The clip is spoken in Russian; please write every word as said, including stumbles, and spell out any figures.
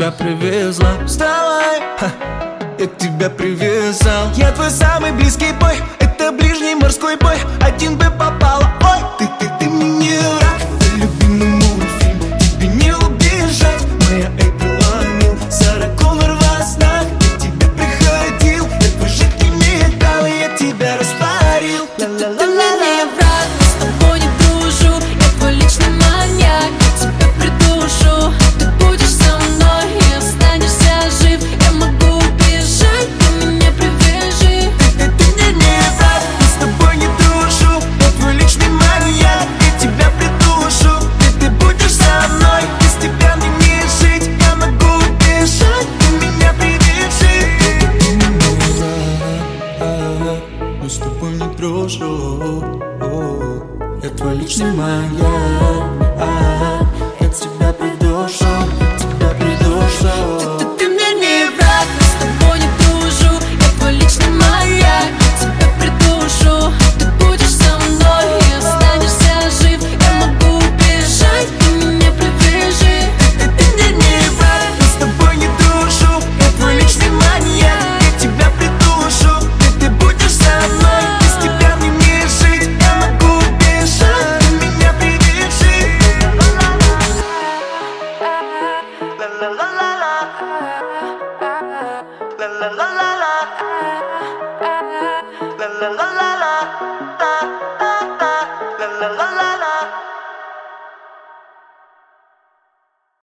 тебя привезла. Вставай, ха, я тебя привязал. Я твой самый близкий бой, это ближний морской бой. Один бы попала, ой, ты, ты, ты мне не враг. Ты любимый мультфильм, тебе не убежать. Моя Эйприл Ламил, Сара Коннор во снах. Я тебе приходил, я твой жидкий металл, и я тебя растворил. Ты, ты, ты мне не враг, с тобой не дружу. Я твой личный маньяк, я тебя придушу. Ты будешь со мной и останешься жив. Я могу убежать, ты меня привяжи. Ты, ты, ты мне не враг, я с тобой не дружу. Я твой личный маньяк, я тебя придушу. Ты, ты будешь со мной, без тебя мне не жить. Я могу убежать, ты меня привяжи. Ты, ты мне не враг, я с тобой не дружу. Я твой личный маньяк, я тебя придушу, тебя придушу. Ты, ты, ты мне не враг, я с тобой не дружу. Я твой личный маньяк, я тебя придушу. Ты будешь со мной и останешься жив. Я могу убежать, ты меня привяжи. Ты, ты мне не враг, я с тобой не дружу. Я твой личный маньяк, я тебя придушу. Ты, ты будешь со мной, без тебя мне не жить. Я могу убежать, ты меня привяжи. Ла-ла-ла-ла-ла. Ла-ла-ла-ла-ла. Ла-ла-ла-ла-ла. Ла-ла-ла-ла-ла.